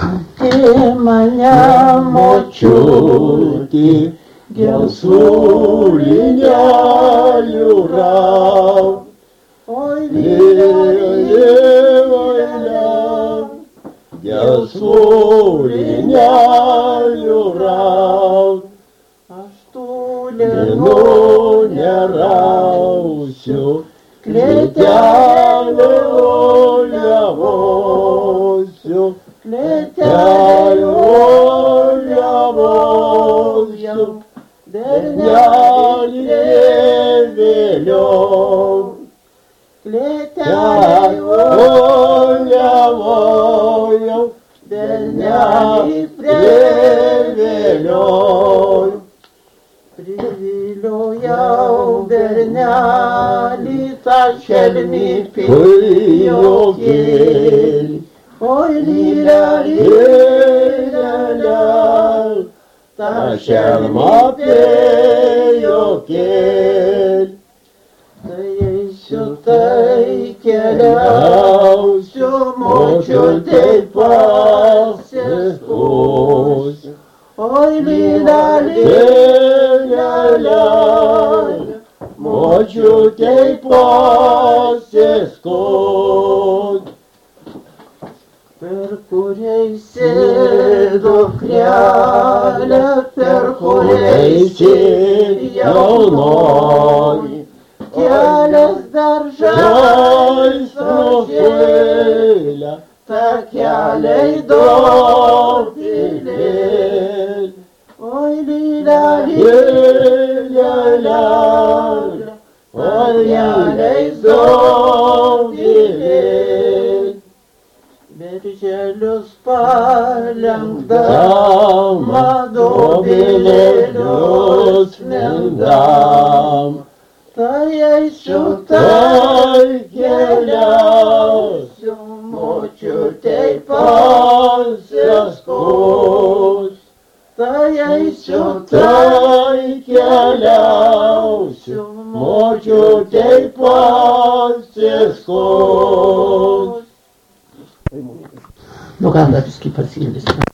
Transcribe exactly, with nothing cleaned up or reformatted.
Ти мене мочути, гелсулиня люрав. Ой, виля, гелсулиня люрав. А что ли, ну не раусю, клетяли олявосю, клетяли олявосю, дерняли велем, клетяли олявосю, дерняли велем. Привелю я у берняли, тащельми пиёкель. Ой, ля-ля-ля-ля, тащельма пиёкель. Да еще ты келял, всё мочу ты пасся сквозь. Ой, ля-ля-ля, мочу тей пасся сквозь. Перкурейся до кряля, перкурейся явной. Тяля сдержай снофеля, так ялей до пилель. Ой, ля-ля-ля-ля, ой, ялей до пилель. Бережелю спалям дама, до пилелю смендам. Та я еще тай келясю, мочу тей пасся сквозь. Та я еще тай келясю, мочу тей пасся сквозь. Nog andra du skippar till det.